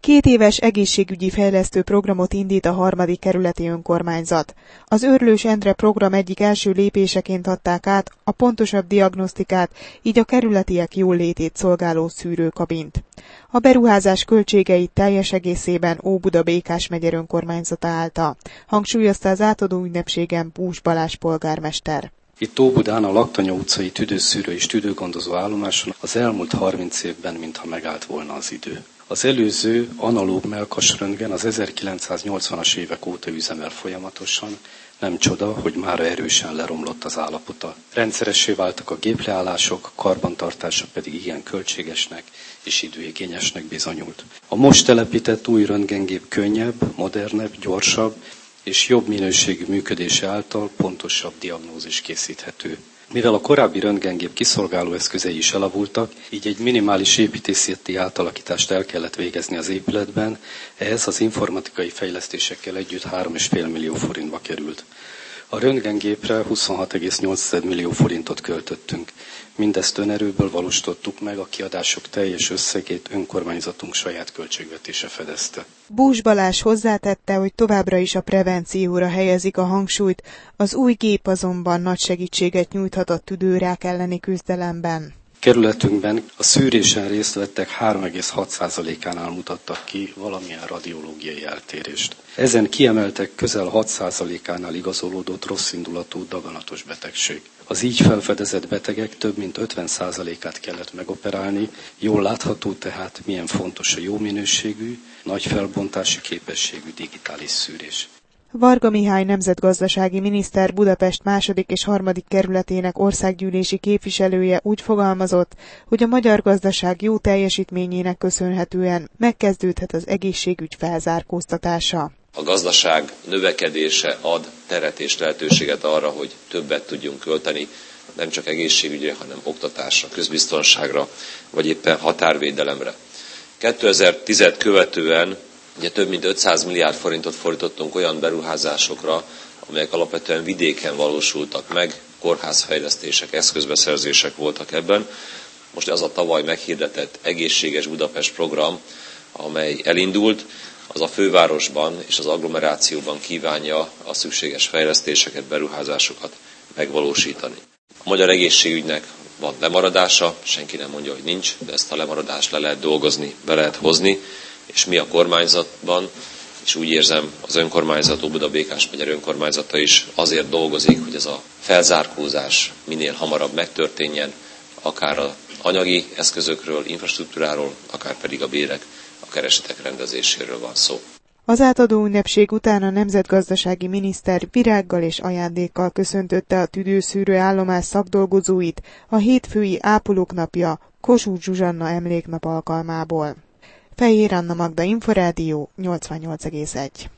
2 éves egészségügyi fejlesztő programot indít a 3. kerületi önkormányzat. Az Őrlős Endre program egyik első lépéseként adták át a pontosabb diagnosztikát, így a kerületiek jólétét szolgáló szűrőkabint. A beruházás költségeit teljes egészében Óbuda Békás megye önkormányzata állta, hangsúlyozta az átadó ünnepségen Bús Balázs polgármester. Itt Óbudán a Laktanya utcai tüdőszűrő és tüdőgondozó állomáson az elmúlt 30 évben mintha megállt volna az idő. Az előző analóg mellkasröntgen az 1980-as évek óta üzemel folyamatosan, nem csoda, hogy mára erősen leromlott az állapota. Rendszeressé váltak a gépleállások, karbantartása pedig igen költségesnek és időigényesnek bizonyult. A most telepített új röntgengép könnyebb, modernebb, gyorsabb és jobb minőségű működése által pontosabb diagnózis készíthető. Mivel a korábbi röntgengép kiszolgáló eszközei is elavultak, így egy minimális építészeti átalakítást el kellett végezni az épületben, ehhez az informatikai fejlesztésekkel együtt 3,5 millió forintba került. A röntgengépre 26,8 millió forintot költöttünk. Mindezt önerőből valósítottuk meg, a kiadások teljes összegét önkormányzatunk saját költségvetése fedezte. Bús Balázs hozzátette, hogy továbbra is a prevencióra helyezik a hangsúlyt, az új gép azonban nagy segítséget nyújthat a tüdőrák elleni küzdelemben. Kerületünkben a szűrésen részt vettek 3,6%-ánál mutattak ki valamilyen radiológiai eltérést. Ezen kiemeltek közel 6%-ánál igazolódott rosszindulatú daganatos betegség. Az így felfedezett betegek több mint 50%-át kellett megoperálni, jól látható tehát, milyen fontos a jó minőségű, nagy felbontási képességű digitális szűrés. Varga Mihály nemzetgazdasági miniszter Budapest 2. és 3. kerületének országgyűlési képviselője úgy fogalmazott, hogy a magyar gazdaság jó teljesítményének köszönhetően megkezdődhet az egészségügy felzárkóztatása. A gazdaság növekedése ad teret és lehetőséget arra, hogy többet tudjunk költeni, nem csak egészségügyre, hanem oktatásra, közbiztonságra, vagy éppen határvédelemre. 2010-et követően ugye több mint 500 milliárd forintot fordítottunk olyan beruházásokra, amelyek alapvetően vidéken valósultak meg, kórházfejlesztések, eszközbeszerzések voltak ebben. Most az a tavaly meghirdetett Egészséges Budapest program, amely elindult, az a fővárosban és az agglomerációban kívánja a szükséges fejlesztéseket, beruházásokat megvalósítani. A magyar egészségügynek van lemaradása, senki nem mondja, hogy nincs, de ezt a lemaradást le lehet dolgozni, be lehet hozni, és mi a kormányzatban, és úgy érzem az önkormányzat, Óbuda Békás megye önkormányzata is azért dolgozik, hogy ez a felzárkózás minél hamarabb megtörténjen, akár az anyagi eszközökről, infrastruktúráról, akár pedig a bérek, a keresetek rendezéséről van szó. Az átadó ünnepség után a nemzetgazdasági miniszter virággal és ajándékkal köszöntötte a tüdőszűrő állomás szakdolgozóit a hétfői Ápolók napja Kossuth Zsuzsanna emléknap alkalmából. Fejér Anna Magda, Inforádió 88,1.